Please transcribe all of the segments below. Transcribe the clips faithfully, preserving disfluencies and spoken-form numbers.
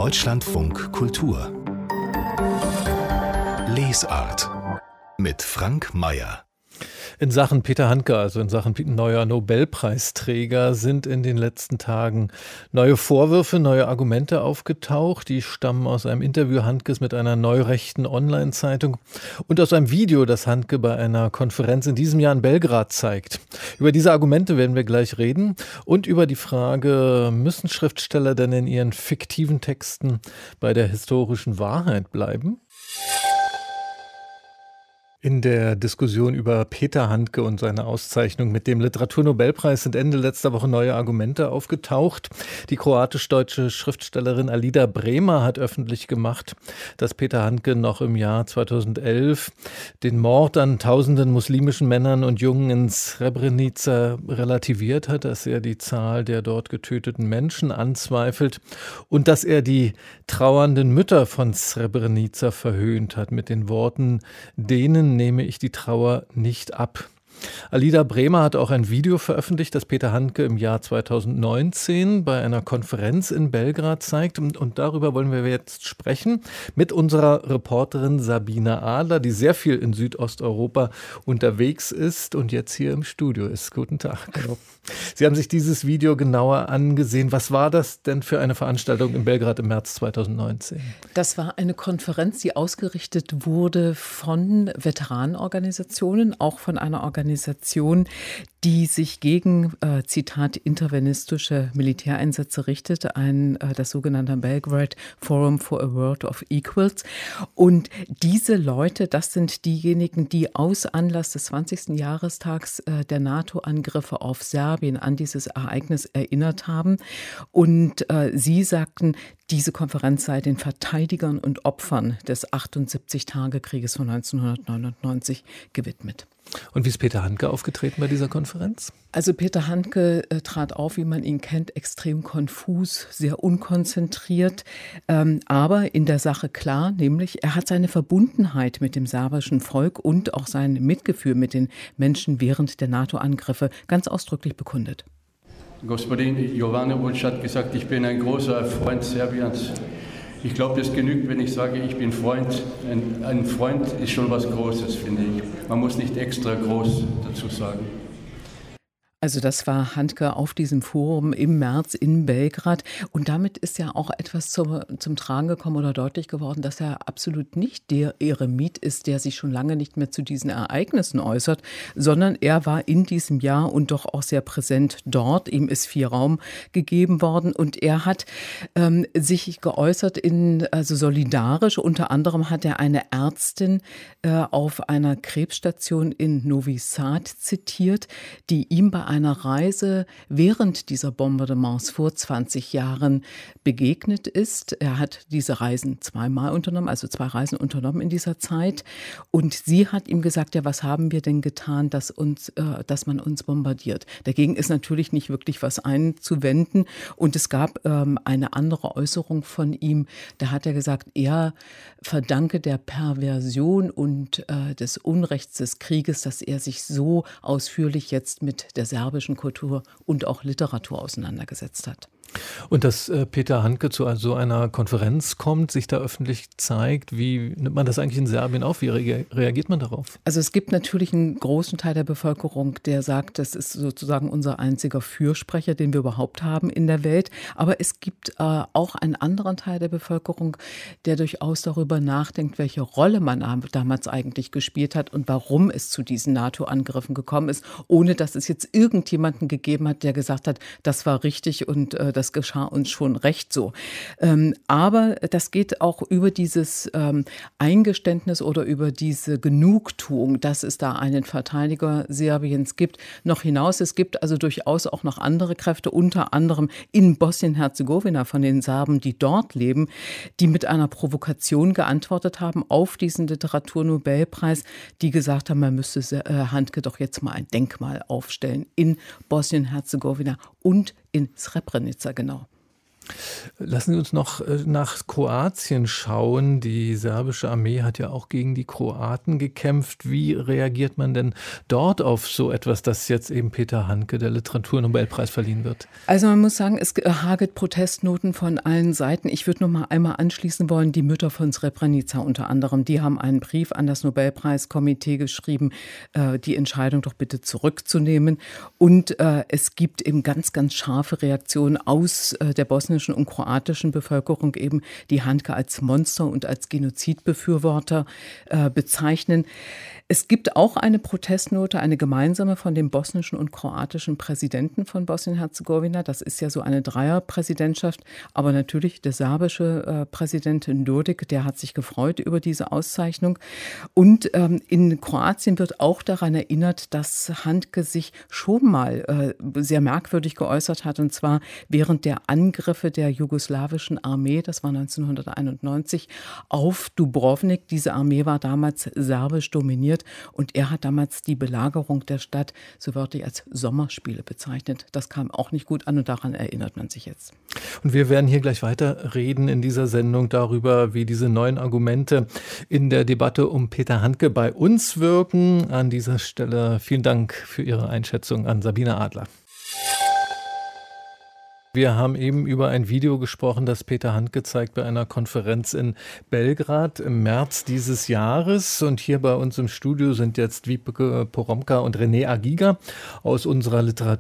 Deutschlandfunk Kultur Lesart mit Frank Mayer. In Sachen Peter Handke, also in Sachen neuer Nobelpreisträger, sind in den letzten Tagen neue Vorwürfe, neue Argumente aufgetaucht. Die stammen aus einem Interview Handkes mit einer neurechten Online-Zeitung und aus einem Video, das Handke bei einer Konferenz in diesem Jahr in Belgrad zeigt. Über diese Argumente werden wir gleich reden und über die Frage, müssen Schriftsteller denn in ihren fiktiven Texten bei der historischen Wahrheit bleiben? In der Diskussion über Peter Handke und seine Auszeichnung mit dem Literaturnobelpreis sind Ende letzter Woche neue Argumente aufgetaucht. Die kroatisch-deutsche Schriftstellerin Alida Bremer hat öffentlich gemacht, dass Peter Handke noch im Jahr zweitausendelf den Mord an tausenden muslimischen Männern und Jungen in Srebrenica relativiert hat, dass er die Zahl der dort getöteten Menschen anzweifelt und dass er die trauernden Mütter von Srebrenica verhöhnt hat mit den Worten, denen nehme ich die Trauer nicht ab. Alida Bremer hat auch ein Video veröffentlicht, das Peter Handke im Jahr zweitausendneunzehn bei einer Konferenz in Belgrad zeigt. Und, und darüber wollen wir jetzt sprechen mit unserer Reporterin Sabine Adler, die sehr viel in Südosteuropa unterwegs ist und jetzt hier im Studio ist. Guten Tag. Hallo. Sie haben sich dieses Video genauer angesehen. Was war das denn für eine Veranstaltung in Belgrad im März zweitausendneunzehn? Das war eine Konferenz, die ausgerichtet wurde von Veteranenorganisationen, auch von einer Organisation, die sich gegen, äh, Zitat, intervenistische Militäreinsätze richtet, ein, äh, das sogenannte Belgrade Forum for a World of Equals. Und diese Leute, das sind diejenigen, die aus Anlass des zwanzigsten Jahrestags äh, der NATO-Angriffe auf Serbien an dieses Ereignis erinnert haben. Und äh, sie sagten, diese Konferenz sei den Verteidigern und Opfern des achtundsiebzig-Tage-Krieges von neunzehnhundertneunundneunzig gewidmet. Und wie ist Peter Handke aufgetreten bei dieser Konferenz? Also Peter Handke äh, trat auf, wie man ihn kennt, extrem konfus, sehr unkonzentriert, ähm, aber in der Sache klar, nämlich er hat seine Verbundenheit mit dem serbischen Volk und auch sein Mitgefühl mit den Menschen während der NATO-Angriffe ganz ausdrücklich bekundet. Господин Jovanovic hat gesagt, ich bin ein großer Freund Serbiens. Ich glaube, das genügt, wenn ich sage, ich bin Freund. Ein, ein Freund ist schon was Großes, finde ich. Man muss nicht extra groß dazu sagen. Also das war Handke auf diesem Forum im März in Belgrad. Und damit ist ja auch etwas zum, zum Tragen gekommen oder deutlich geworden, dass er absolut nicht der Eremit ist, der sich schon lange nicht mehr zu diesen Ereignissen äußert, sondern er war in diesem Jahr und doch auch sehr präsent dort. Ihm ist viel Raum gegeben worden und er hat ähm, sich geäußert in, also solidarisch. Unter anderem hat er eine Ärztin äh, auf einer Krebsstation in Novi Sad zitiert, die ihm bei einer Reise während dieser Bombardements vor zwanzig Jahren begegnet ist. Er hat diese Reisen zweimal unternommen, also zwei Reisen unternommen in dieser Zeit. Und sie hat ihm gesagt, ja, was haben wir denn getan, dass, uns, äh, dass man uns bombardiert? Dagegen ist natürlich nicht wirklich was einzuwenden. Und es gab ähm, eine andere Äußerung von ihm. Da hat er gesagt, er verdanke der Perversion und äh, des Unrechts des Krieges, dass er sich so ausführlich jetzt mit der serbischen Kultur und auch Literatur auseinandergesetzt hat. Und dass äh, Peter Handke zu so einer Konferenz kommt, sich da öffentlich zeigt, wie nimmt man das eigentlich in Serbien auf? Wie rea- reagiert man darauf? Also es gibt natürlich einen großen Teil der Bevölkerung, der sagt, das ist sozusagen unser einziger Fürsprecher, den wir überhaupt haben in der Welt. Aber es gibt äh, auch einen anderen Teil der Bevölkerung, der durchaus darüber nachdenkt, welche Rolle man damals eigentlich gespielt hat und warum es zu diesen NATO-Angriffen gekommen ist, ohne dass es jetzt irgendjemanden gegeben hat, der gesagt hat, das war richtig und äh, das geschah uns schon recht so. Ähm, aber das geht auch über dieses ähm, Eingeständnis oder über diese Genugtuung, dass es da einen Verteidiger Serbiens gibt, noch hinaus. Es gibt also durchaus auch noch andere Kräfte, unter anderem in Bosnien-Herzegowina von den Serben, die dort leben, die mit einer Provokation geantwortet haben auf diesen Literaturnobelpreis, die gesagt haben, man müsste äh, Handke doch jetzt mal ein Denkmal aufstellen in Bosnien-Herzegowina und in Srebrenica, genau. Lassen Sie uns noch nach Kroatien schauen. Die serbische Armee hat ja auch gegen die Kroaten gekämpft. Wie reagiert man denn dort auf so etwas, dass jetzt eben Peter Handke der Literaturnobelpreis verliehen wird? Also man muss sagen, es hagelt Protestnoten von allen Seiten. Ich würde noch mal einmal anschließen wollen, die Mütter von Srebrenica unter anderem, die haben einen Brief an das Nobelpreiskomitee geschrieben, äh, die Entscheidung doch bitte zurückzunehmen. Und äh, es gibt eben ganz, ganz scharfe Reaktionen aus äh, der bosnischen und kroatischen Bevölkerung, eben die Handke als Monster und als Genozidbefürworter äh, bezeichnen. Es gibt auch eine Protestnote, eine gemeinsame von dem bosnischen und kroatischen Präsidenten von Bosnien-Herzegowina. Das ist ja so eine Dreierpräsidentschaft. Aber natürlich der serbische äh, Präsident Dodik, der hat sich gefreut über diese Auszeichnung. Und ähm, in Kroatien wird auch daran erinnert, dass Handke sich schon mal äh, sehr merkwürdig geäußert hat. Und zwar während der Angriffe der jugoslawischen Armee, das war neunzehnhunderteinundneunzig, auf Dubrovnik. Diese Armee war damals serbisch dominiert. Und er hat damals die Belagerung der Stadt so wörtlich als Sommerspiele bezeichnet. Das kam auch nicht gut an und daran erinnert man sich jetzt. Und wir werden hier gleich weiter reden in dieser Sendung darüber, wie diese neuen Argumente in der Debatte um Peter Handke bei uns wirken. An dieser Stelle vielen Dank für Ihre Einschätzung an Sabine Adler. Wir haben eben über ein Video gesprochen, das Peter Handke zeigt bei einer Konferenz in Belgrad im März dieses Jahres. Und hier bei uns im Studio sind jetzt Wiebke Poromka und René Agiga aus unserer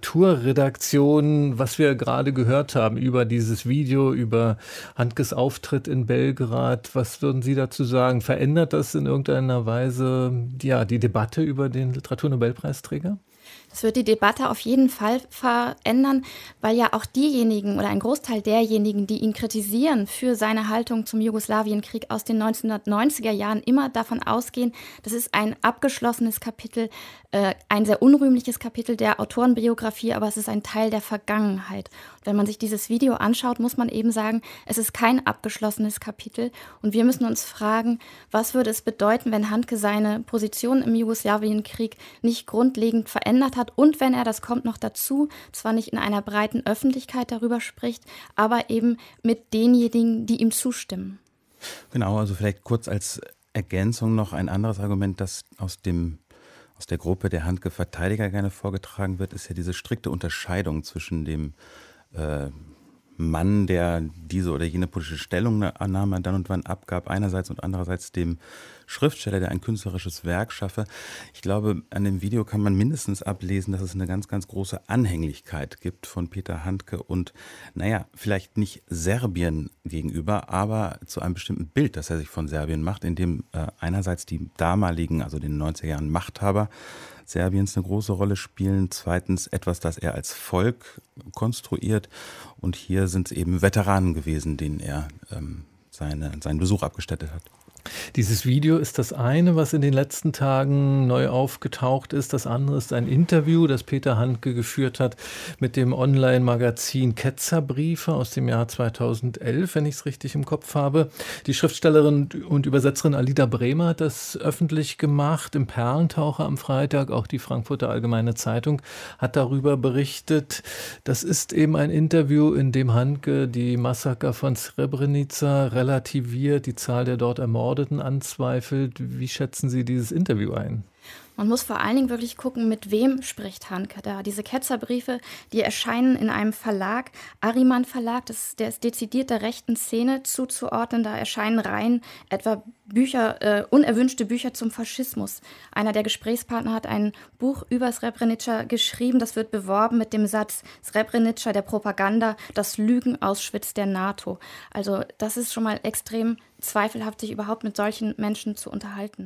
Literaturredaktion. Was wir gerade gehört haben über dieses Video, über Handkes Auftritt in Belgrad, was würden Sie dazu sagen? Verändert das in irgendeiner Weise ja, die Debatte über den Literaturnobelpreisträger? Das wird die Debatte auf jeden Fall verändern, weil ja auch diejenigen oder ein Großteil derjenigen, die ihn kritisieren für seine Haltung zum Jugoslawienkrieg aus den neunzehnhundertneunziger Jahren, immer davon ausgehen, das ist ein abgeschlossenes Kapitel, äh, ein sehr unrühmliches Kapitel der Autorenbiografie, aber es ist ein Teil der Vergangenheit. Und wenn man sich dieses Video anschaut, muss man eben sagen, es ist kein abgeschlossenes Kapitel und wir müssen uns fragen, was würde es bedeuten, wenn Handke seine Position im Jugoslawienkrieg nicht grundlegend verändert hat und wenn er, das kommt noch dazu, zwar nicht in einer breiten Öffentlichkeit darüber spricht, aber eben mit denjenigen, die ihm zustimmen. Genau, also vielleicht kurz als Ergänzung noch ein anderes Argument, das aus dem aus der Gruppe der Handke-Verteidiger gerne vorgetragen wird, ist ja diese strikte Unterscheidung zwischen dem äh, Mann, der diese oder jene politische Stellungnahme dann und wann abgab, einerseits und andererseits dem Schriftsteller, der ein künstlerisches Werk schaffe. Ich glaube, an dem Video kann man mindestens ablesen, dass es eine ganz, ganz große Anhänglichkeit gibt von Peter Handke und, naja, vielleicht nicht Serbien gegenüber, aber zu einem bestimmten Bild, das er sich von Serbien macht, in dem äh, einerseits die damaligen, also den neunziger Jahren Machthaber Serbiens eine große Rolle spielen. Zweitens etwas, das er als Volk konstruiert. Und hier sind es eben Veteranen gewesen, denen er ähm, seine, seinen Besuch abgestattet hat. Dieses Video ist das eine, was in den letzten Tagen neu aufgetaucht ist. Das andere ist ein Interview, das Peter Handke geführt hat mit dem Online-Magazin Ketzerbriefe aus dem Jahr zweitausendelf, wenn ich es richtig im Kopf habe. Die Schriftstellerin und Übersetzerin Alida Bremer hat das öffentlich gemacht im Perlentaucher am Freitag. Auch die Frankfurter Allgemeine Zeitung hat darüber berichtet. Das ist eben ein Interview, in dem Handke die Massaker von Srebrenica relativiert, die Zahl der dort Ermordeten anzweifelt. Wie schätzen Sie dieses Interview ein? Man muss vor allen Dingen wirklich gucken, mit wem spricht Handke da. Diese Ketzerbriefe, die erscheinen in einem Verlag, Ariman Verlag, das, der ist dezidiert der rechten Szene zuzuordnen. Da erscheinen Reihen, etwa Bücher, äh, unerwünschte Bücher zum Faschismus. Einer der Gesprächspartner hat ein Buch über Srebrenica geschrieben, das wird beworben mit dem Satz Srebrenica der Propaganda, das Lügen-Auschwitz der NATO. Also das ist schon mal extrem zweifelhaft, sich überhaupt mit solchen Menschen zu unterhalten.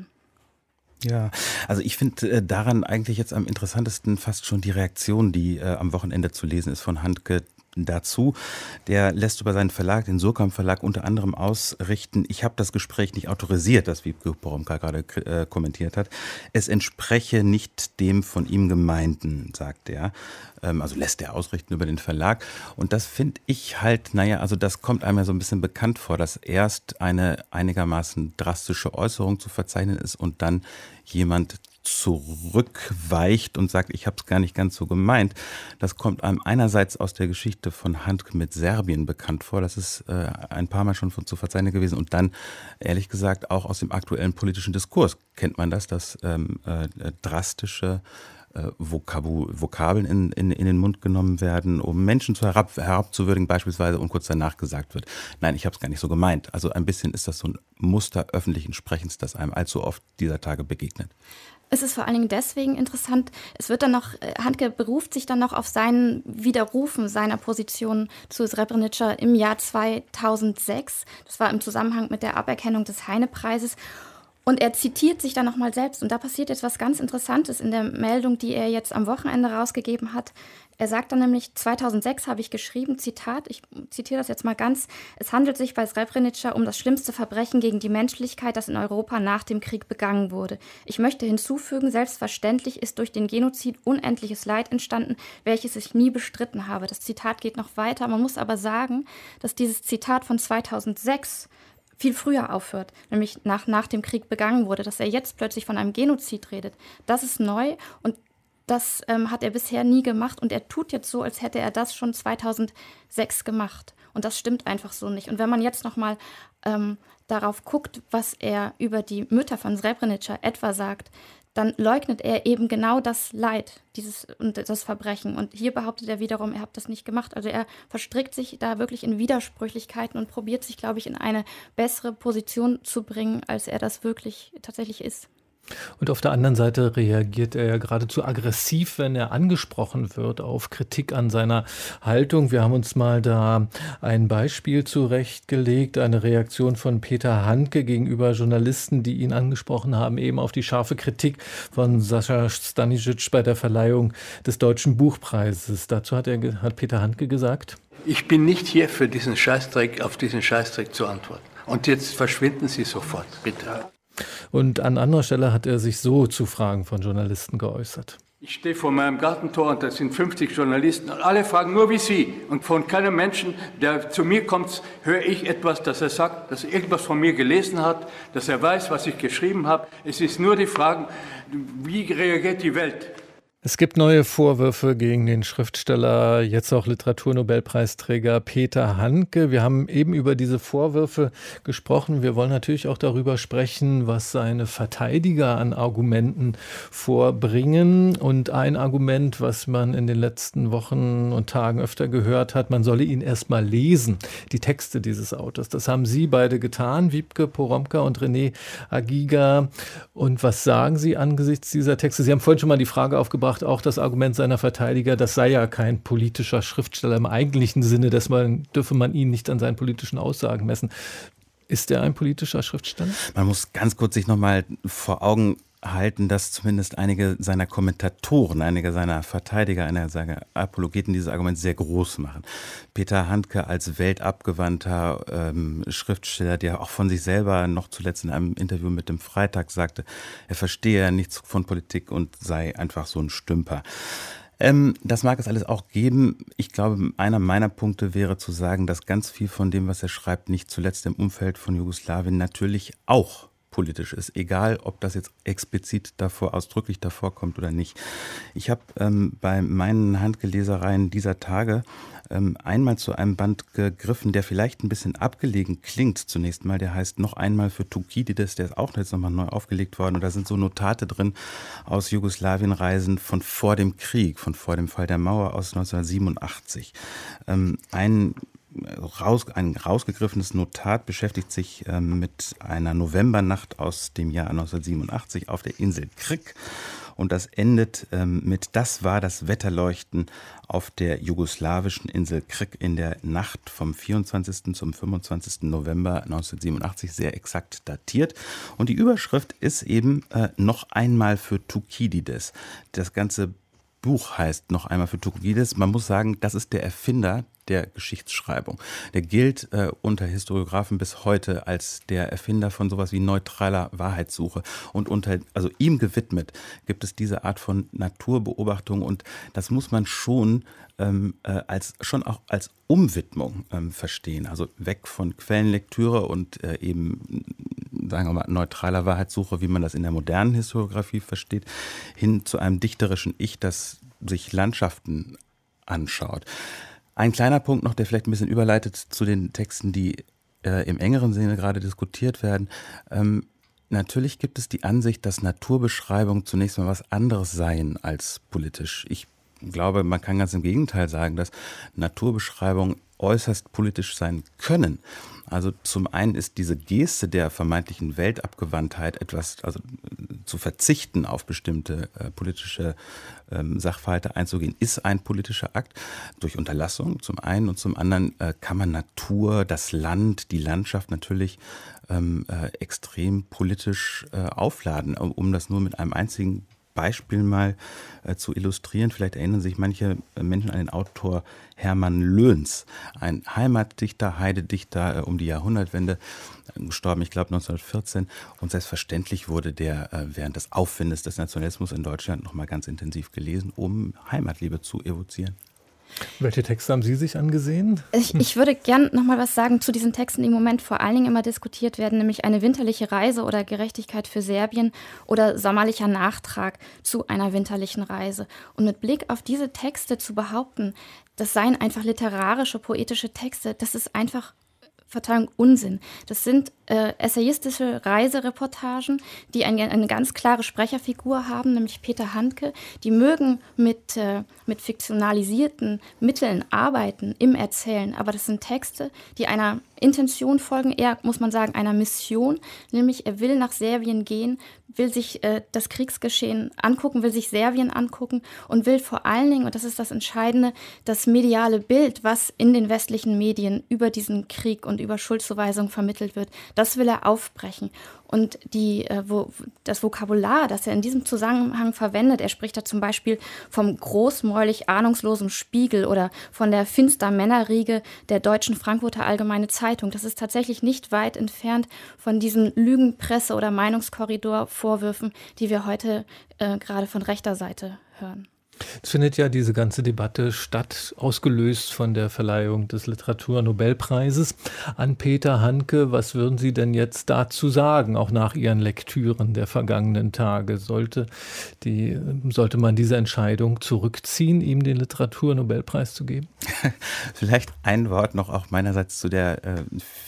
Ja, also ich finde äh, daran eigentlich jetzt am interessantesten fast schon die Reaktion, die äh, am Wochenende zu lesen ist von Handke dazu. Der lässt über seinen Verlag, den Surkamp Verlag, unter anderem ausrichten, ich habe das Gespräch nicht autorisiert, das Wiebke Poromka gerade äh, kommentiert hat. Es entspreche nicht dem von ihm Gemeinten, sagt er. Ähm, also lässt er ausrichten über den Verlag. Und das finde ich halt, naja, also das kommt einem ja so ein bisschen bekannt vor, dass erst eine einigermaßen drastische Äußerung zu verzeichnen ist und dann jemand zurückweicht und sagt, ich habe es gar nicht ganz so gemeint. Das kommt einem einerseits aus der Geschichte von Handke mit Serbien bekannt vor. Das ist äh, ein paar Mal schon von, zu verzeichnen gewesen. Und dann, ehrlich gesagt, auch aus dem aktuellen politischen Diskurs kennt man das, dass ähm, äh, drastische Vokabu, Vokabeln in, in, in den Mund genommen werden, um Menschen zu herab, herabzuwürdigen beispielsweise und kurz danach gesagt wird, nein, ich habe es gar nicht so gemeint. Also ein bisschen ist das so ein Muster öffentlichen Sprechens, das einem allzu oft dieser Tage begegnet. Es ist vor allen Dingen deswegen interessant, es wird dann noch, Handke beruft sich dann noch auf sein Widerrufen seiner Position zu Srebrenica im Jahr zweitausendsechs. Das war im Zusammenhang mit der Aberkennung des Heine-Preises. Und er zitiert sich dann nochmal selbst. Und da passiert jetzt was ganz Interessantes in der Meldung, die er jetzt am Wochenende rausgegeben hat. Er sagt dann nämlich, zweitausendsechs habe ich geschrieben, Zitat, ich zitiere das jetzt mal ganz, es handelt sich bei Srebrenica um das schlimmste Verbrechen gegen die Menschlichkeit, das in Europa nach dem Krieg begangen wurde. Ich möchte hinzufügen, selbstverständlich ist durch den Genozid unendliches Leid entstanden, welches ich nie bestritten habe. Das Zitat geht noch weiter. Man muss aber sagen, dass dieses Zitat von zweitausendsechs viel früher aufhört, nämlich nach, nach dem Krieg begangen wurde, dass er jetzt plötzlich von einem Genozid redet. Das ist neu und das ähm, hat er bisher nie gemacht und er tut jetzt so, als hätte er das schon zweitausendsechs gemacht. Und das stimmt einfach so nicht. Und wenn man jetzt nochmal ähm, darauf guckt, was er über die Mütter von Srebrenica etwa sagt, dann leugnet er eben genau das Leid dieses, und das Verbrechen. Und hier behauptet er wiederum, er hat das nicht gemacht. Also er verstrickt sich da wirklich in Widersprüchlichkeiten und probiert sich, glaube ich, in eine bessere Position zu bringen, als er das wirklich tatsächlich ist. Und auf der anderen Seite reagiert er ja geradezu aggressiv, wenn er angesprochen wird auf Kritik an seiner Haltung. Wir haben uns mal da ein Beispiel zurechtgelegt, eine Reaktion von Peter Handke gegenüber Journalisten, die ihn angesprochen haben, eben auf die scharfe Kritik von Sascha Stanisic bei der Verleihung des Deutschen Buchpreises. Dazu hat, er, hat Peter Handke gesagt: Ich bin nicht hier für diesen Scheißdreck, auf diesen Scheißdreck zu antworten. Und jetzt verschwinden Sie sofort, bitte. Und an anderer Stelle hat er sich so zu Fragen von Journalisten geäußert. Ich stehe vor meinem Gartentor und da sind fünfzig Journalisten und alle fragen nur wie Sie. Und von keinem Menschen, der zu mir kommt, höre ich etwas, dass er sagt, dass er irgendwas von mir gelesen hat, dass er weiß, was ich geschrieben habe. Es ist nur die Frage, wie reagiert die Welt? Es gibt neue Vorwürfe gegen den Schriftsteller, jetzt auch Literaturnobelpreisträger Peter Handke. Wir haben eben über diese Vorwürfe gesprochen. Wir wollen natürlich auch darüber sprechen, was seine Verteidiger an Argumenten vorbringen. Und ein Argument, was man in den letzten Wochen und Tagen öfter gehört hat, man solle ihn erst mal lesen, die Texte dieses Autors. Das haben Sie beide getan, Wiebke Poromka und René Agiga. Und was sagen Sie angesichts dieser Texte? Sie haben vorhin schon mal die Frage aufgebracht, auch das Argument seiner Verteidiger, das sei ja kein politischer Schriftsteller im eigentlichen Sinne, deswegen dürfe man ihn nicht an seinen politischen Aussagen messen. Ist er ein politischer Schriftsteller? Man muss ganz kurz sich nochmal vor Augen halten, dass zumindest einige seiner Kommentatoren, einige seiner Verteidiger, einige seiner Apologeten dieses Argument sehr groß machen. Peter Handke als weltabgewandter ähm, Schriftsteller, der auch von sich selber noch zuletzt in einem Interview mit dem Freitag sagte, er verstehe ja nichts von Politik und sei einfach so ein Stümper. Ähm, das mag es alles auch geben. Ich glaube, einer meiner Punkte wäre zu sagen, dass ganz viel von dem, was er schreibt, nicht zuletzt im Umfeld von Jugoslawien natürlich auch politisch ist, egal ob das jetzt explizit davor, ausdrücklich davor kommt oder nicht. Ich habe ähm, bei meinen Handgelesereien dieser Tage ähm, einmal zu einem Band gegriffen, der vielleicht ein bisschen abgelegen klingt zunächst mal. Der heißt Noch einmal für Thukydides, der ist auch jetzt nochmal neu aufgelegt worden. Und da sind so Notate drin aus Jugoslawienreisen von vor dem Krieg, von vor dem Fall der Mauer aus neunzehnhundertsiebenundachtzig. Ähm, ein Raus, ein rausgegriffenes Notat beschäftigt sich ähm, mit einer Novembernacht aus dem Jahr neunzehnhundertsiebenundachtzig auf der Insel Krk. Und das endet ähm, mit: Das war das Wetterleuchten auf der jugoslawischen Insel Krk in der Nacht vom vierundzwanzigsten zum fünfundzwanzigsten November neunzehnhundertsiebenundachtzig, sehr exakt datiert. Und die Überschrift ist eben äh, Noch einmal für Thukydides. Das ganze Buch heißt Noch einmal für Thukydides. Man muss sagen, das ist der Erfinder der Geschichtsschreibung. Der gilt äh, unter Historiographen bis heute als der Erfinder von sowas wie neutraler Wahrheitssuche. Und unter, also ihm gewidmet, gibt es diese Art von Naturbeobachtung. Und das muss man schon ähm, äh, als schon auch als Umwidmung ähm, verstehen. Also weg von Quellenlektüre und äh, eben sagen wir mal, neutraler Wahrheitssuche, wie man das in der modernen Historiografie versteht, hin zu einem dichterischen Ich, das sich Landschaften anschaut. Ein kleiner Punkt noch, der vielleicht ein bisschen überleitet zu den Texten, die äh, im engeren Sinne gerade diskutiert werden. Ähm, natürlich gibt es die Ansicht, dass Naturbeschreibungen zunächst mal was anderes seien als politisch. Ich glaube, man kann ganz im Gegenteil sagen, dass Naturbeschreibungen äußerst politisch sein können. Also zum einen ist diese Geste der vermeintlichen Weltabgewandtheit etwas, also zu verzichten auf bestimmte äh, politische ähm, Sachverhalte einzugehen, ist ein politischer Akt durch Unterlassung zum einen und zum anderen äh, kann man Natur, das Land, die Landschaft natürlich ähm, äh, extrem politisch äh, aufladen, um, um das nur mit einem einzigen Beispiel mal äh, zu illustrieren. Vielleicht erinnern sich manche Menschen an den Autor Hermann Löns, ein Heimatdichter, Heidedichter äh, um die Jahrhundertwende, äh, gestorben, ich glaube neunzehnhundertvierzehn. Und selbstverständlich wurde der äh, während des Aufwindes des Nationalismus in Deutschland nochmal ganz intensiv gelesen, um Heimatliebe zu evozieren. Welche Texte haben Sie sich angesehen? Ich, ich würde gern noch mal was sagen zu diesen Texten, die im Moment vor allen Dingen immer diskutiert werden, nämlich eine winterliche Reise oder Gerechtigkeit für Serbien oder sommerlicher Nachtrag zu einer winterlichen Reise. Und mit Blick auf diese Texte zu behaupten, das seien einfach literarische, poetische Texte, das ist einfach, Verzeihung, Unsinn. Das sind äh, essayistische Reisereportagen, die eine, eine ganz klare Sprecherfigur haben, nämlich Peter Handke. Die mögen mit, äh, mit fiktionalisierten Mitteln arbeiten im Erzählen, aber das sind Texte, die einer Intention folgen, eher, muss man sagen, einer Mission, nämlich er will nach Serbien gehen, will sich äh, das Kriegsgeschehen angucken, will sich Serbien angucken und will vor allen Dingen, und das ist das Entscheidende, das mediale Bild, was in den westlichen Medien über diesen Krieg und über Schuldzuweisung vermittelt wird, das will er aufbrechen. Und die, äh, wo, das Vokabular, das er in diesem Zusammenhang verwendet, er spricht da zum Beispiel vom großmäulig ahnungslosen Spiegel oder von der finster Männerriege der Deutschen Frankfurter Allgemeine Zeitung. Das ist tatsächlich nicht weit entfernt von diesen Lügenpresse- oder Meinungskorridor-Vorwürfen, die wir heute äh, gerade von rechter Seite hören. Es findet ja diese ganze Debatte statt, ausgelöst von der Verleihung des Literaturnobelpreises an Peter Handke. Was würden Sie denn jetzt dazu sagen, auch nach Ihren Lektüren der vergangenen Tage? Sollte, die, sollte man diese Entscheidung zurückziehen, ihm den Literaturnobelpreis zu geben? Vielleicht ein Wort noch auch meinerseits zu der äh,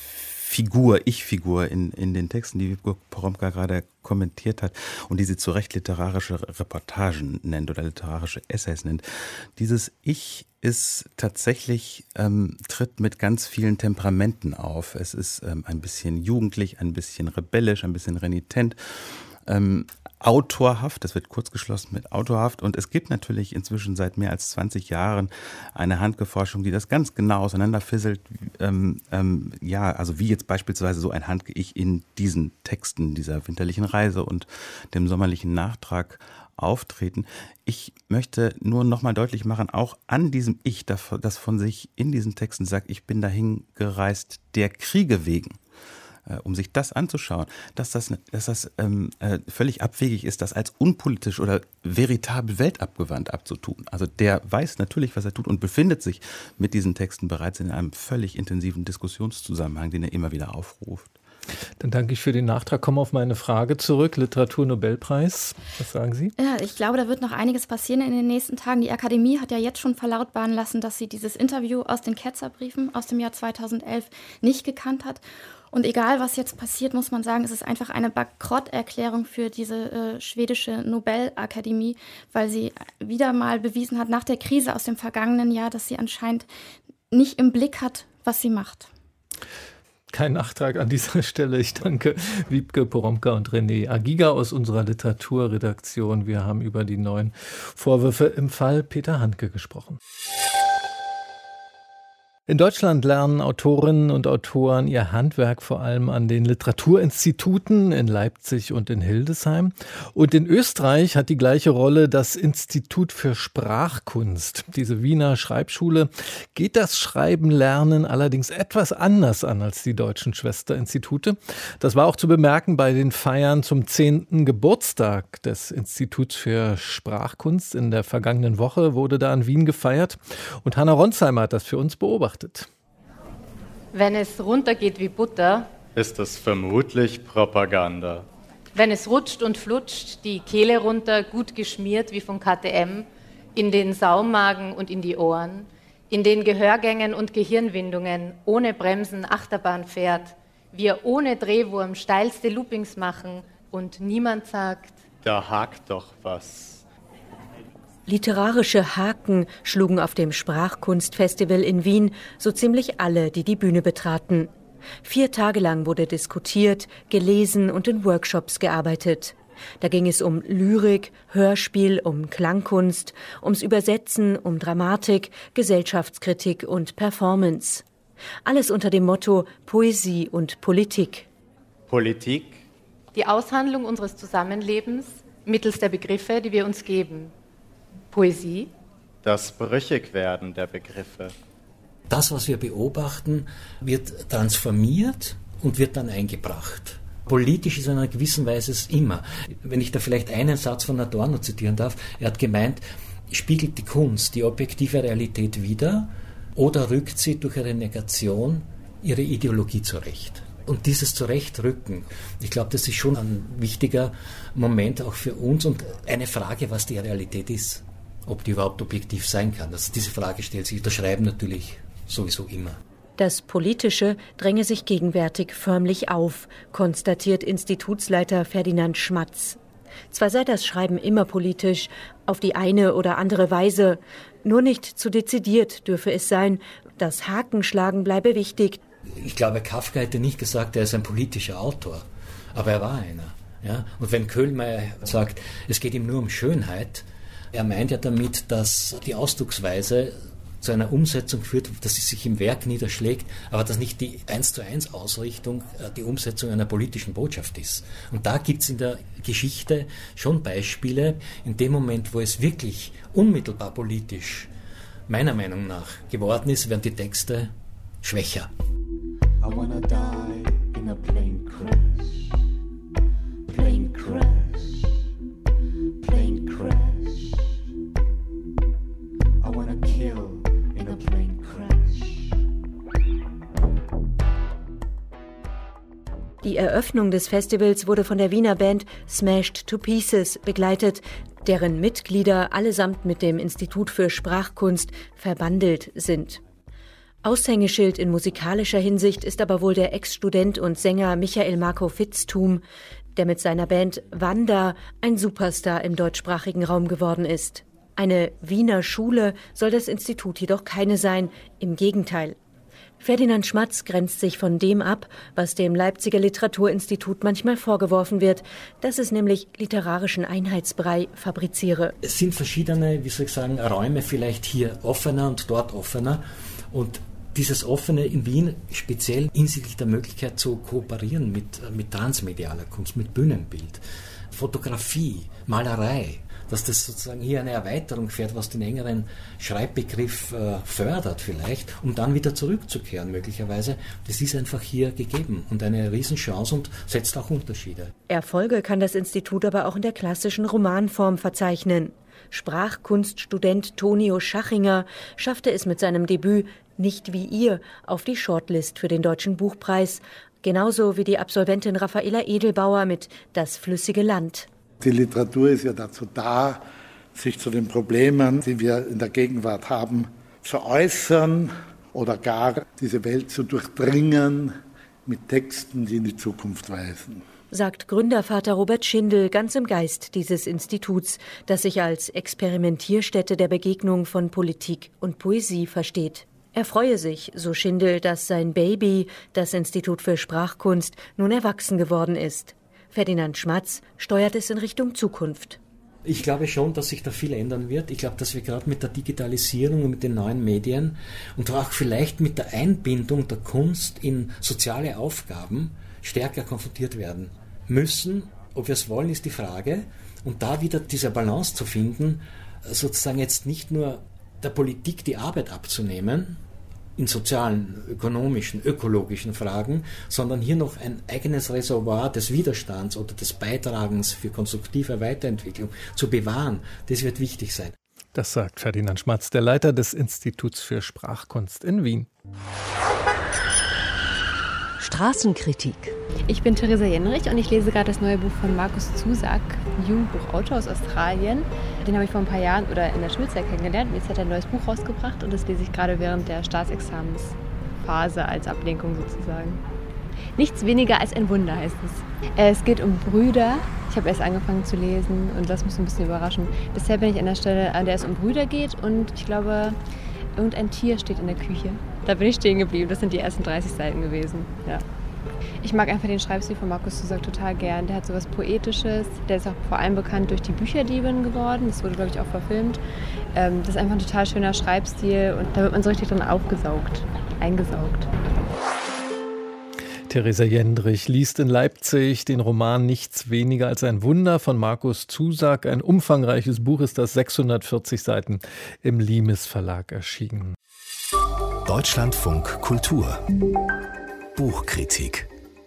Figur, Ich-Figur in, in den Texten, die Wiebke Poromka gerade kommentiert hat und die sie zu Recht literarische Reportagen nennt oder literarische Essays nennt. Dieses Ich ist tatsächlich, ähm, tritt mit ganz vielen Temperamenten auf. Es ist ähm, ein bisschen jugendlich, ein bisschen rebellisch, ein bisschen renitent, ähm, autorhaft, das wird kurz geschlossen mit autorhaft, und es gibt natürlich inzwischen seit mehr als zwanzig Jahren eine Handke-Forschung, die das ganz genau auseinanderfisselt, ähm, ähm, ja, also wie jetzt beispielsweise so ein Handke-Ich in diesen Texten dieser winterlichen Reise und dem sommerlichen Nachtrag auftreten. Ich möchte nur nochmal deutlich machen, auch an diesem Ich, das von sich in diesen Texten sagt, ich bin dahin gereist der Kriege wegen, um sich das anzuschauen, dass das, dass das ähm, äh, völlig abwegig ist, das als unpolitisch oder veritabel weltabgewandt abzutun. Also der weiß natürlich, was er tut und befindet sich mit diesen Texten bereits in einem völlig intensiven Diskussionszusammenhang, den er immer wieder aufruft. Dann danke ich für den Nachtrag. Komme auf meine Frage zurück. Literaturnobelpreis, was sagen Sie? Ja, ich glaube, da wird noch einiges passieren in den nächsten Tagen. Die Akademie hat ja jetzt schon verlautbaren lassen, dass sie dieses Interview aus den Ketzerbriefen aus dem Jahr zweitausendelf nicht gekannt hat. Und egal, was jetzt passiert, muss man sagen, es ist einfach eine Bankrotterklärung für diese äh, schwedische Nobelakademie, weil sie wieder mal bewiesen hat, nach der Krise aus dem vergangenen Jahr, dass sie anscheinend nicht im Blick hat, was sie macht. Kein Nachtrag an dieser Stelle. Ich danke Wiebke Poromka und René Agiga aus unserer Literaturredaktion. Wir haben über die neuen Vorwürfe im Fall Peter Handke gesprochen. In Deutschland lernen Autorinnen und Autoren ihr Handwerk vor allem an den Literaturinstituten in Leipzig und in Hildesheim. Und in Österreich hat die gleiche Rolle das Institut für Sprachkunst. Diese Wiener Schreibschule geht das Schreiben-Lernen allerdings etwas anders an als die deutschen Schwesterinstitute. Das war auch zu bemerken bei den Feiern zum zehnten Geburtstag des Instituts für Sprachkunst. In der vergangenen Woche wurde da in Wien gefeiert. Und Hanna Ronsheimer hat das für uns beobachtet. Wenn es runtergeht wie Butter, ist es vermutlich Propaganda. Wenn es rutscht und flutscht, die Kehle runter, gut geschmiert wie von K T M, in den Saumagen und in die Ohren, in den Gehörgängen und Gehirnwindungen, ohne Bremsen Achterbahn fährt, wir ohne Drehwurm steilste Loopings machen und niemand sagt, da hakt doch was. Literarische Haken schlugen auf dem Sprachkunstfestival in Wien so ziemlich alle, die die Bühne betraten. Vier Tage lang wurde diskutiert, gelesen und in Workshops gearbeitet. Da ging es um Lyrik, Hörspiel, um Klangkunst, ums Übersetzen, um Dramatik, Gesellschaftskritik und Performance. Alles unter dem Motto Poesie und Politik. Politik? Die Aushandlung unseres Zusammenlebens mittels der Begriffe, die wir uns geben. Poesie? Das Brüchigwerden der Begriffe. Das, was wir beobachten, wird transformiert und wird dann eingebracht. Politisch ist in einer gewissen Weise es immer. Wenn ich da vielleicht einen Satz von Adorno zitieren darf, er hat gemeint, spiegelt die Kunst die objektive Realität wider oder rückt sie durch ihre Negation ihre Ideologie zurecht? Und dieses Zurechtrücken, ich glaube, das ist schon ein wichtiger Moment auch für uns und eine Frage, was die Realität ist, ob die überhaupt objektiv sein kann. Also diese Frage stellt sich, das Schreiben natürlich sowieso immer. Das Politische dränge sich gegenwärtig förmlich auf, konstatiert Institutsleiter Ferdinand Schmatz. Zwar sei das Schreiben immer politisch, auf die eine oder andere Weise, nur nicht zu dezidiert dürfe es sein, das Hakenschlagen bleibe wichtig. Ich glaube, Kafka hätte nicht gesagt, er ist ein politischer Autor, aber er war einer. Ja? Und wenn Köhlmeier sagt, es geht ihm nur um Schönheit, er meint ja damit, dass die Ausdrucksweise zu einer Umsetzung führt, dass sie sich im Werk niederschlägt, aber dass nicht die eins zu eins Ausrichtung die Umsetzung einer politischen Botschaft ist. Und da gibt es in der Geschichte schon Beispiele, in dem Moment, wo es wirklich unmittelbar politisch, meiner Meinung nach, geworden ist, werden die Texte schwächer. I wanna die in a plane crash, plane crash, plane crash. I wanna kill in a plane crash. Die Eröffnung des Festivals wurde von der Wiener Band Smashed to Pieces begleitet, deren Mitglieder allesamt mit dem Institut für Sprachkunst verbandelt sind. Aushängeschild in musikalischer Hinsicht ist aber wohl der Ex-Student und Sänger Michael Marco Vitzthum, der mit seiner Band Wanda ein Superstar im deutschsprachigen Raum geworden ist. Eine Wiener Schule soll das Institut jedoch keine sein, im Gegenteil. Ferdinand Schmatz grenzt sich von dem ab, was dem Leipziger Literaturinstitut manchmal vorgeworfen wird, dass es nämlich literarischen Einheitsbrei fabriziere. Es sind verschiedene, wie soll ich sagen, Räume vielleicht hier offener und dort offener und dieses Offene in Wien speziell hinsichtlich der Möglichkeit zu kooperieren mit, mit transmedialer Kunst, mit Bühnenbild, Fotografie, Malerei, dass das sozusagen hier eine Erweiterung fährt, was den engeren Schreibbegriff äh, fördert vielleicht, um dann wieder zurückzukehren möglicherweise. Das ist einfach hier gegeben und eine Riesenchance und setzt auch Unterschiede. Erfolge kann das Institut aber auch in der klassischen Romanform verzeichnen. Sprachkunststudent Tonio Schachinger schaffte es mit seinem Debüt Nicht wie ihr auf die Shortlist für den Deutschen Buchpreis, genauso wie die Absolventin Raffaela Edelbauer mit Das flüssige Land. Die Literatur ist ja dazu da, sich zu den Problemen, die wir in der Gegenwart haben, zu äußern oder gar diese Welt zu durchdringen mit Texten, die in die Zukunft weisen. Sagt Gründervater Robert Schindel ganz im Geist dieses Instituts, das sich als Experimentierstätte der Begegnung von Politik und Poesie versteht. Er freue sich, so Schindel, dass sein Baby, das Institut für Sprachkunst, nun erwachsen geworden ist. Ferdinand Schmatz steuert es in Richtung Zukunft. Ich glaube schon, dass sich da viel ändern wird. Ich glaube, dass wir gerade mit der Digitalisierung und mit den neuen Medien und auch vielleicht mit der Einbindung der Kunst in soziale Aufgaben stärker konfrontiert werden müssen. Ob wir es wollen, ist die Frage. Und da wieder diese Balance zu finden, sozusagen jetzt nicht nur der Politik die Arbeit abzunehmen, in sozialen, ökonomischen, ökologischen Fragen, sondern hier noch ein eigenes Reservoir des Widerstands oder des Beitragens für konstruktive Weiterentwicklung zu bewahren. Das wird wichtig sein. Das sagt Ferdinand Schmatz, der Leiter des Instituts für Sprachkunst in Wien. Straßenkritik. Ich bin Theresa Jenrich und ich lese gerade das neue Buch von Markus Zusak, Jugendbuchautor aus Australien. Den habe ich vor ein paar Jahren oder in der Schulzeit kennengelernt. Jetzt hat er ein neues Buch rausgebracht und das lese ich gerade während der Staatsexamensphase als Ablenkung sozusagen. Nichts weniger als ein Wunder heißt es. Es geht um Brüder. Ich habe erst angefangen zu lesen und das muss ein bisschen überraschen. Bisher bin ich an der Stelle, an der es um Brüder geht und ich glaube, irgendein Tier steht in der Küche. Da bin ich stehen geblieben. Das sind die ersten dreißig Seiten gewesen. Ja. Ich mag einfach den Schreibstil von Markus Zusak total gern. Der hat so was Poetisches. Der ist auch vor allem bekannt durch die Bücherdiebin geworden. Das wurde, glaube ich, auch verfilmt. Das ist einfach ein total schöner Schreibstil und da wird man so richtig drin aufgesaugt, eingesaugt. Theresa Jendrich liest in Leipzig den Roman Nichts weniger als ein Wunder von Markus Zusak. Ein umfangreiches Buch ist das, sechshundertvierzig Seiten, im Limes Verlag erschienen. Deutschlandfunk Kultur Buchkritik.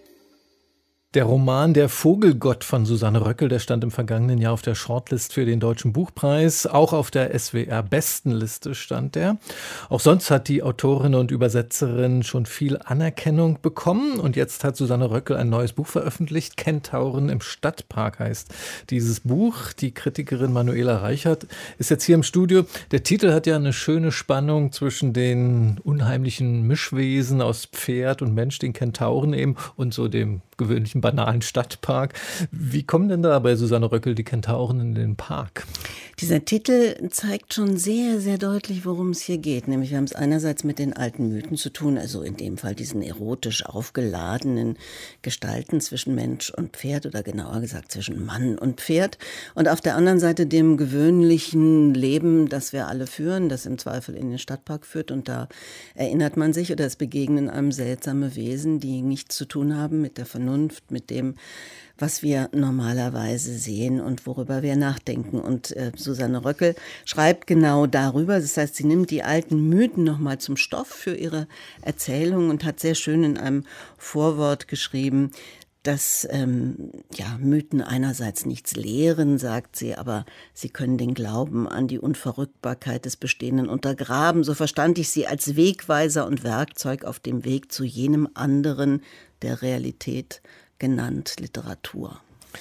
Der Roman Der Vogelgott von Susanne Röckel, der stand im vergangenen Jahr auf der Shortlist für den Deutschen Buchpreis. Auch auf der S W R-Bestenliste stand er. Auch sonst hat die Autorin und Übersetzerin schon viel Anerkennung bekommen. Und jetzt hat Susanne Röckel ein neues Buch veröffentlicht. Kentauren im Stadtpark heißt dieses Buch. Die Kritikerin Manuela Reichert ist jetzt hier im Studio. Der Titel hat ja eine schöne Spannung zwischen den unheimlichen Mischwesen aus Pferd und Mensch, den Kentauren eben, und so dem gewöhnlichen banalen Stadtpark. Wie kommen denn da bei Susanne Röckel die Kentauren in den Park? Dieser Titel zeigt schon sehr, sehr deutlich, worum es hier geht. Nämlich wir haben es einerseits mit den alten Mythen zu tun, also in dem Fall diesen erotisch aufgeladenen Gestalten zwischen Mensch und Pferd oder genauer gesagt zwischen Mann und Pferd. Und auf der anderen Seite dem gewöhnlichen Leben, das wir alle führen, das im Zweifel in den Stadtpark führt. Und da erinnert man sich oder es begegnen einem seltsame Wesen, die nichts zu tun haben mit der Vernunft, mit dem, was wir normalerweise sehen und worüber wir nachdenken. Und äh, Susanne Röckel schreibt genau darüber. Das heißt, sie nimmt die alten Mythen nochmal zum Stoff für ihre Erzählung und hat sehr schön in einem Vorwort geschrieben, dass ähm, ja, Mythen einerseits nichts lehren, sagt sie, aber sie können den Glauben an die Unverrückbarkeit des Bestehenden untergraben. So verstand ich sie als Wegweiser und Werkzeug auf dem Weg zu jenem anderen der Realität, genannt Literatur.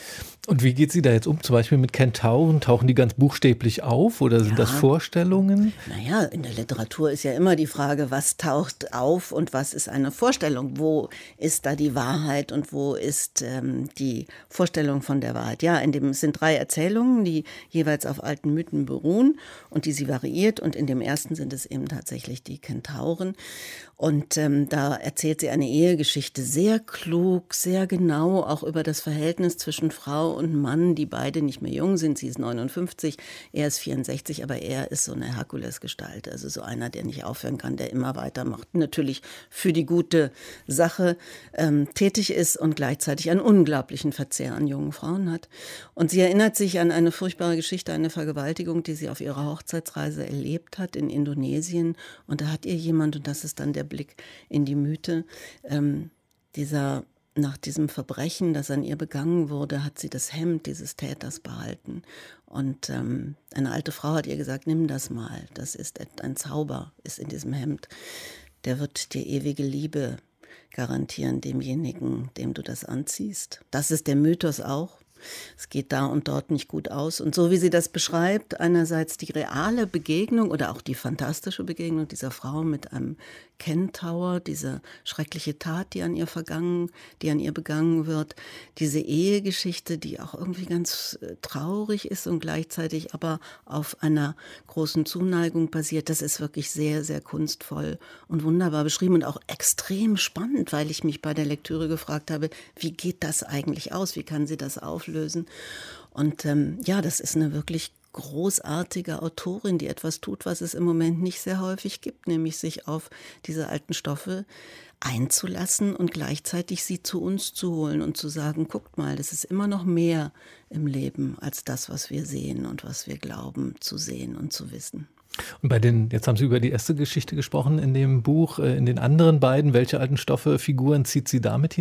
Und wie geht sie da jetzt um? Zum Beispiel mit Kentauren? Tauchen die ganz buchstäblich auf oder sind ja. das Vorstellungen? Naja, in der Literatur ist ja immer die Frage, was taucht auf und was ist eine Vorstellung? Wo ist da die Wahrheit und wo ist ähm, die Vorstellung von der Wahrheit? Ja, in dem, es sind drei Erzählungen, die jeweils auf alten Mythen beruhen und die sie variiert. Und in dem ersten sind es eben tatsächlich die Kentauren. Und ähm, da erzählt sie eine Ehegeschichte sehr klug, sehr genau, auch über das Verhältnis zwischen Frau und Mann, die beide nicht mehr jung sind. Sie ist neunundfünfzig, er ist vierundsechzig, aber er ist so eine Herkulesgestalt, also so einer, der nicht aufhören kann, der immer weitermacht, natürlich für die gute Sache ähm, tätig ist und gleichzeitig einen unglaublichen Verzehr an jungen Frauen hat. Und sie erinnert sich an eine furchtbare Geschichte, eine Vergewaltigung, die sie auf ihrer Hochzeitsreise erlebt hat in Indonesien. Und da hat ihr jemand, und das ist dann der Blick in die Mythe, ähm, dieser Nach diesem Verbrechen, das an ihr begangen wurde, hat sie das Hemd dieses Täters behalten. Und ähm, eine alte Frau hat ihr gesagt, nimm das mal, das ist ein Zauber, ist in diesem Hemd. Der wird dir ewige Liebe garantieren, demjenigen, dem du das anziehst. Das ist der Mythos auch. Es geht da und dort nicht gut aus. Und so wie sie das beschreibt, einerseits die reale Begegnung oder auch die fantastische Begegnung dieser Frau mit einem Kentaur, diese schreckliche Tat, die an ihr vergangen, die an ihr begangen wird, diese Ehegeschichte, die auch irgendwie ganz traurig ist und gleichzeitig aber auf einer großen Zuneigung basiert, das ist wirklich sehr, sehr kunstvoll und wunderbar beschrieben und auch extrem spannend, weil ich mich bei der Lektüre gefragt habe, wie geht das eigentlich aus, wie kann sie das auflösen? Und ähm, ja, das ist eine wirklich großartige Autorin, die etwas tut, was es im Moment nicht sehr häufig gibt, nämlich sich auf diese alten Stoffe einzulassen und gleichzeitig sie zu uns zu holen und zu sagen, guckt mal, das ist immer noch mehr im Leben als das, was wir sehen und was wir glauben zu sehen und zu wissen. Und bei den, jetzt haben Sie über die erste Geschichte gesprochen in dem Buch, in den anderen beiden, welche alten Stoffe, Figuren zieht sie damit hinein?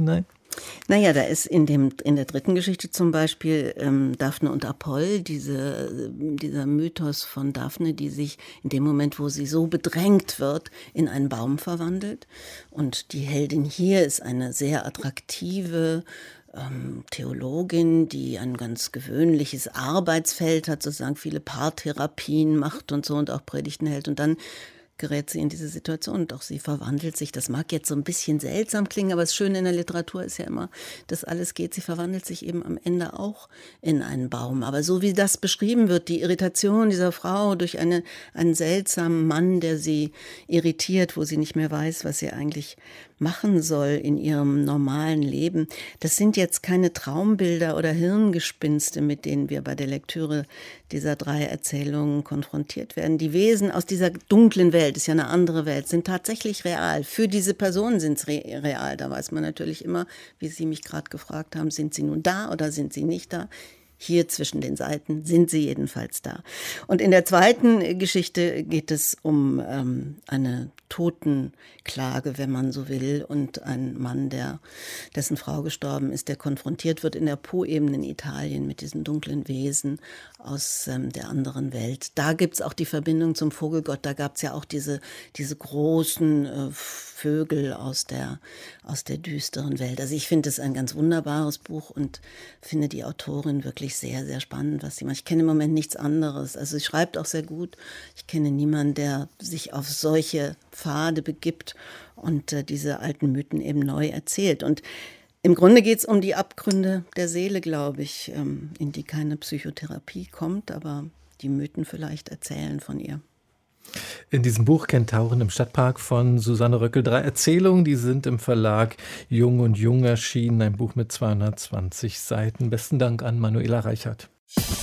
Naja, da ist in, dem, in der dritten Geschichte zum Beispiel ähm, Daphne und Apoll, diese, dieser Mythos von Daphne, die sich in dem Moment, wo sie so bedrängt wird, in einen Baum verwandelt. Und die Heldin hier ist eine sehr attraktive ähm, Theologin, die ein ganz gewöhnliches Arbeitsfeld hat, sozusagen viele Paartherapien macht und so und auch Predigten hält. Und dann gerät sie in diese Situation, doch sie verwandelt sich. Das mag jetzt so ein bisschen seltsam klingen, aber das Schöne in der Literatur ist ja immer, dass alles geht. Sie verwandelt sich eben am Ende auch in einen Baum. Aber so wie das beschrieben wird, die Irritation dieser Frau durch eine, einen seltsamen Mann, der sie irritiert, wo sie nicht mehr weiß, was sie eigentlich machen soll in ihrem normalen Leben. Das sind jetzt keine Traumbilder oder Hirngespinste, mit denen wir bei der Lektüre dieser drei Erzählungen konfrontiert werden. Die Wesen aus dieser dunklen Welt, ist ja eine andere Welt, sind tatsächlich real. Für diese Personen sind es re- real. Da weiß man natürlich immer, wie Sie mich gerade gefragt haben, sind sie nun da oder sind sie nicht da? Hier zwischen den Seiten sind sie jedenfalls da. Und in der zweiten Geschichte geht es um ähm, eine Totenklage, wenn man so will, und ein Mann, der, dessen Frau gestorben ist, der konfrontiert wird in der Po-Ebene in Italien mit diesen dunklen Wesen aus ähm, der anderen Welt. Da gibt es auch die Verbindung zum Vogelgott. Da gab es ja auch diese, diese großen äh, Vögel aus der, aus der düsteren Welt. Also ich finde es ein ganz wunderbares Buch und finde die Autorin wirklich sehr, sehr spannend, was sie macht. Ich kenne im Moment nichts anderes. Also sie schreibt auch sehr gut. Ich kenne niemanden, der sich auf solche Pfade begibt und äh, diese alten Mythen eben neu erzählt. Und im Grunde geht es um die Abgründe der Seele, glaube ich, ähm, in die keine Psychotherapie kommt, aber die Mythen vielleicht erzählen von ihr. In diesem Buch Kentauren im Stadtpark von Susanne Röckel drei Erzählungen, die sind im Verlag Jung und Jung erschienen, ein Buch mit zweihundertzwanzig Seiten. Besten Dank an Manuela Reichert.